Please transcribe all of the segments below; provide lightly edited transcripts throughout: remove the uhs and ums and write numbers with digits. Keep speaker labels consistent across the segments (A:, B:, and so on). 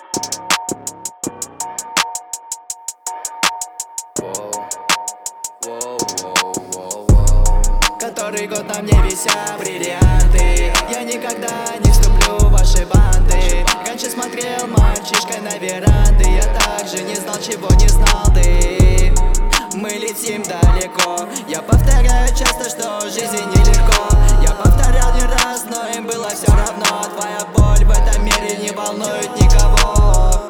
A: Который год на мне висят бриллианты. Я никогда не вступлю в ваши банды. Раньше смотрел мальчишкой на веранды. Я также не знал, чего не знал ты. Мы летим далеко. Я повторяю часто, что жизнь нелегко. Я повторял не раз, но им было все равно. Твоя боль в этом мире не волнует никого.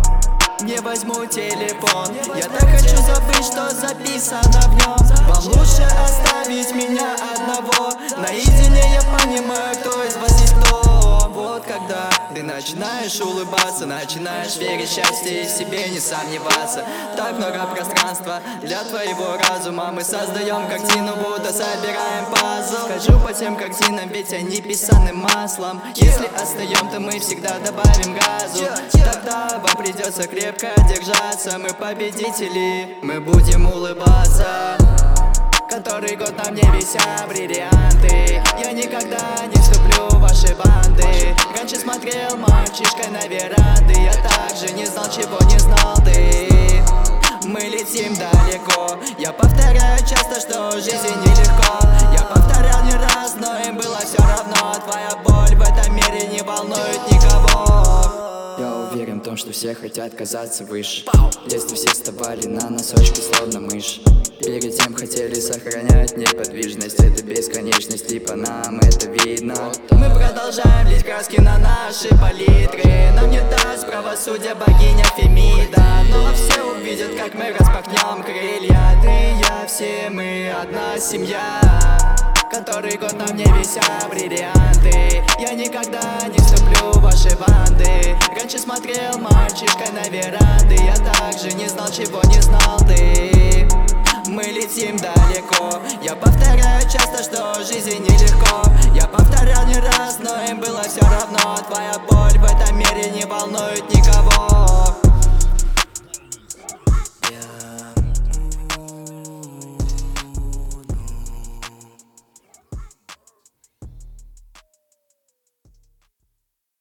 A: Не возьму телефон. Я так хочу забыть, что записано в нем. Вам лучше оставить меня одного. Наедине я понимаю, кто из вас есть кто. Вот когда ты начинаешь улыбаться, начинаешь верить в счастье и в себе не сомневаться. Так много пространства для твоего разума. Мы создаем картину, будто собираем пазл. Хожу по тем картинам, ведь они писаны маслом. Если отстаем, то мы всегда добавим газу. Тогда вам придется крепко держаться. Мы победители, мы будем улыбаться. Который год на мне висят бриллианты. Я никогда не вступлю в ваши банды. Раньше смотрел мальчишкой на веранды. Я также не знал, чего не знал ты. Мы летим далеко. Я повторяю часто, что жизнь нелегко. Я повторял не раз, но им было все равно. Твоя боль в этом мире не волнует никого.
B: Я уверен в том, что все хотят казаться выше. В детстве все вставали на носочки, словно мышь. Перед тем хотели сохранять неподвижность. Это бесконечность, и по нам это видно.
A: Мы продолжаем лить краски на наши палитры. Нам не даст правосудия богиня Фемида. Но все увидят, как мы распахнем крылья. Ты и я, все мы одна семья. Который год на мне висят бриллианты. Я никогда не вступлю в ваши банды. Раньше смотрел мальчишкой на веранды. Я также не знал, чего